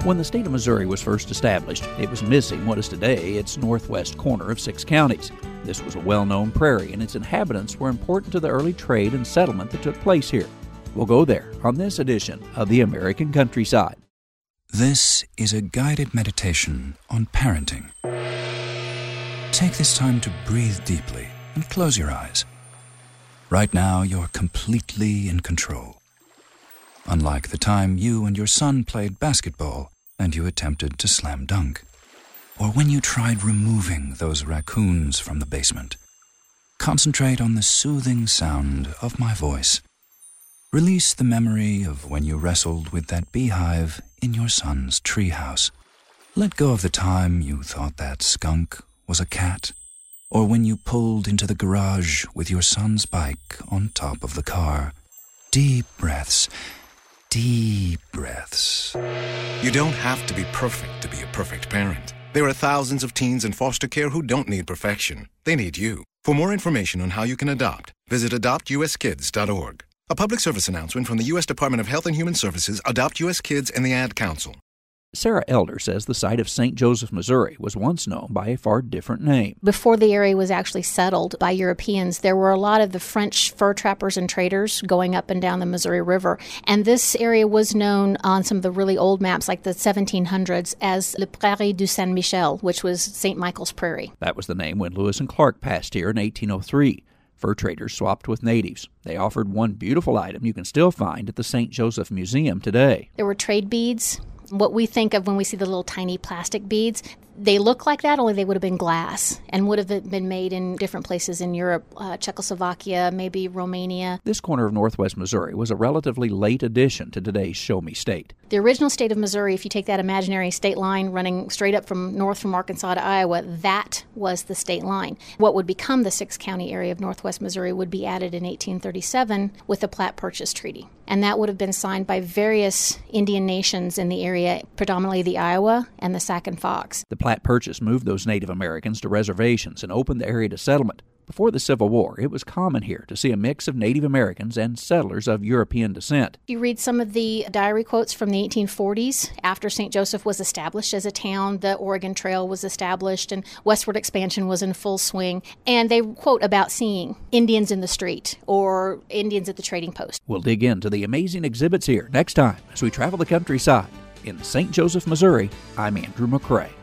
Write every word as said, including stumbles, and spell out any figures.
When the state of Missouri was first established, it was missing what is today its northwest corner of six counties. This was a well-known prairie, and its inhabitants were important to the early trade and settlement that took place here. We'll go there on this edition of The American Countryside. This is a guided meditation on parenting. Take this time to breathe deeply and close your eyes. Right now, you're completely in control. Unlike the time you and your son played basketball and you attempted to slam dunk, or when you tried removing those raccoons from the basement. Concentrate on the soothing sound of my voice. Release the memory of when you wrestled with that beehive in your son's treehouse. Let go of the time you thought that skunk was a cat, or when you pulled into the garage with your son's bike on top of the car. Deep breaths. Deep breaths. You don't have to be perfect to be a perfect parent. There are thousands of teens in foster care who don't need perfection. They need you. For more information on how you can adopt, visit adopt u s kids dot org. A public service announcement from the U S Department of Health and Human Services, Adopt U S Kids, and the Ad Council. Sarah Elder says the site of Saint Joseph, Missouri was once known by a far different name. Before the area was actually settled by Europeans, there were a lot of the French fur trappers and traders going up and down the Missouri River. And this area was known on some of the really old maps, like the seventeen hundreds, as Le Prairie du Saint-Michel, which was Saint Michael's Prairie. That was the name when Lewis and Clark passed here in eighteen oh three. Fur traders swapped with natives. They offered one beautiful item you can still find at the Saint Joseph Museum today. There were trade beads. What we think of when we see the little tiny plastic beads, they look like that, only they would have been glass and would have been made in different places in Europe, uh, Czechoslovakia, maybe Romania. This corner of northwest Missouri was a relatively late addition to today's Show Me State. The original state of Missouri, if you take that imaginary state line running straight up from north from Arkansas to Iowa, that was the state line. What would become the six-county area of northwest Missouri would be added in eighteen thirty-seven with the Platte Purchase Treaty. And that would have been signed by various Indian nations in the area, predominantly the Iowa and the Sac and Fox. The Platte Purchase moved those Native Americans to reservations and opened the area to settlement. Before the Civil War, it was common here to see a mix of Native Americans and settlers of European descent. You read some of the diary quotes from the eighteen forties. After Saint Joseph was established as a town, the Oregon Trail was established and westward expansion was in full swing. And they quote about seeing Indians in the street or Indians at the trading post. We'll dig into the amazing exhibits here next time as we travel the countryside. In Saint Joseph, Missouri, I'm Andrew McCrae.